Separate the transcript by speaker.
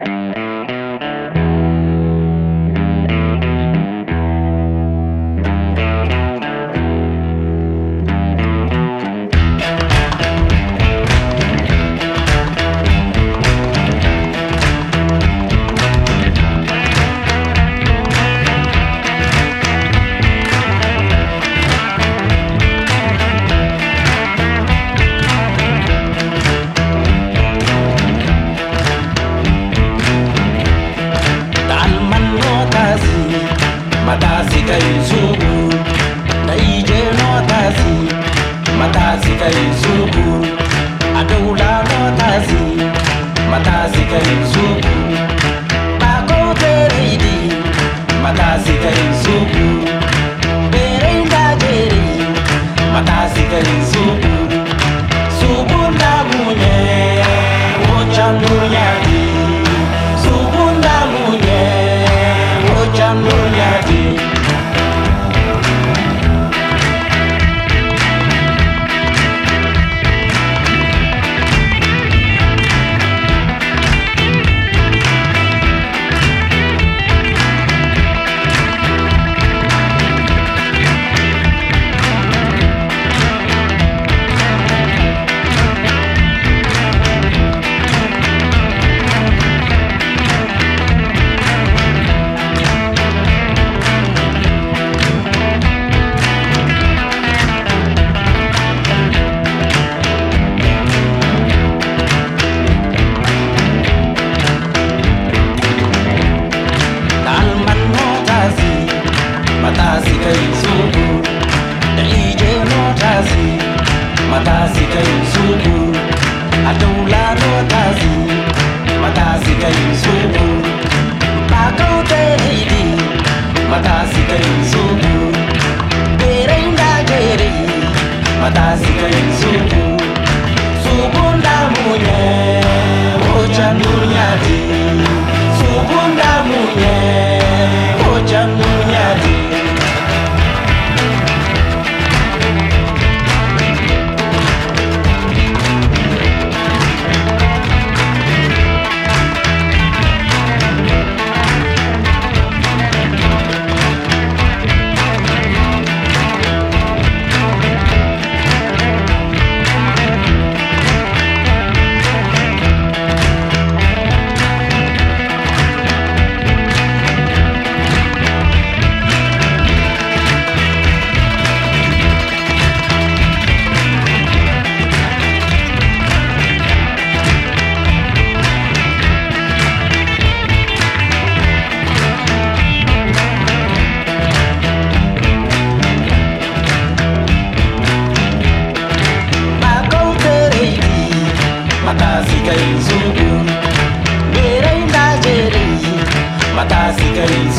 Speaker 1: Matasi kaisubu na ije notasi matasi kaisubu adula notasi matasi kaisubu bakotereidi matasi kaisubu berenda deri matasi kaisubu subunda munye ochanunyadi subunda munye ochanunyadi. Matasi kaisubu na ije notasi matasi kaisubu adula notasi matasi kaisubu bakotereidi matasi kaisubu berenda jeri matasi kaisubu subunda munye ochanunyadi subunda munye ochanunyadi. Matasi kaisubu berenda jeri matasi kaisubu